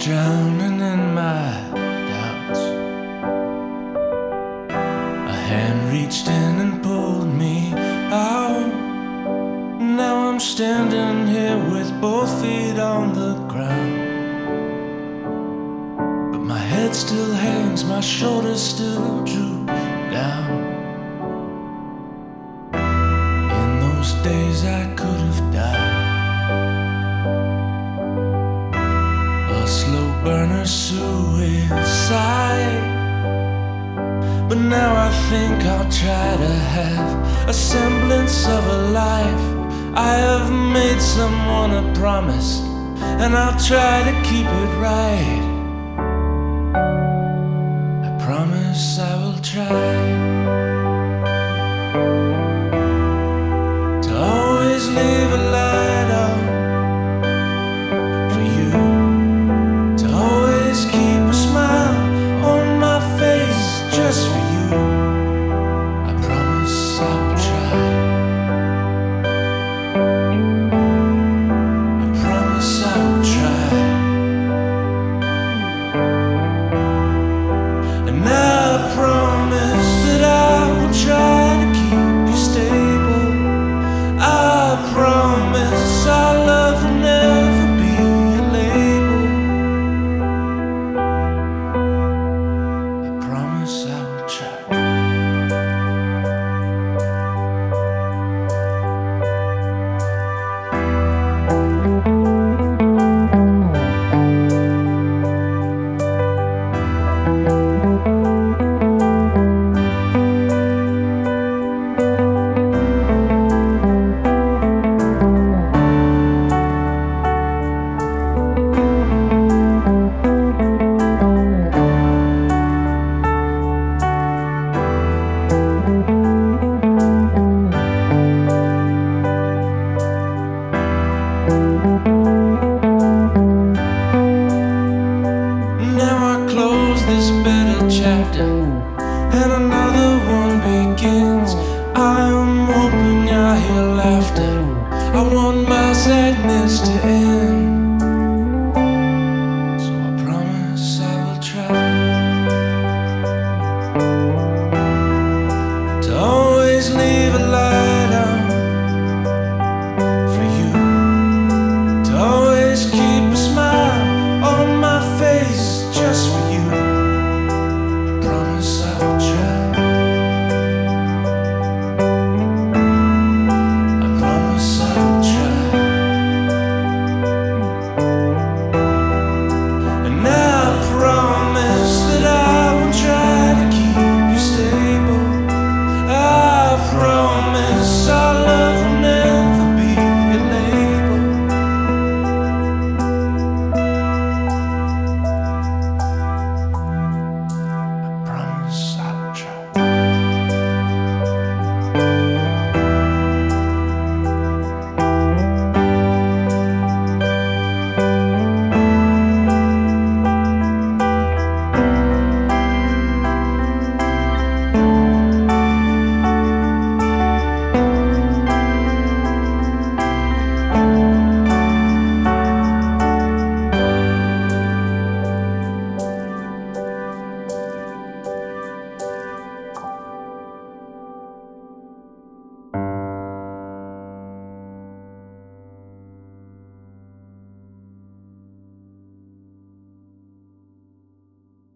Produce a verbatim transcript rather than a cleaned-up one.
drowning in my doubts. A hand reached in and pulled me out. Now I'm standing here with both feet on the ground, but my head still hangs, my shoulders still droop down. In those days I could have died a slow burner suicide, but now I think I'll try to have a semblance of a life. I have made someone a promise, and I'll try to keep it right. I promise I will try to always leave a light on for you, to always keep a smile on my face just for you. I promise I will try. I promise I will try. And I promise that I will try to keep you stable. I promise our love will never be a label. I promise I will try. Now I close this better chapter, and another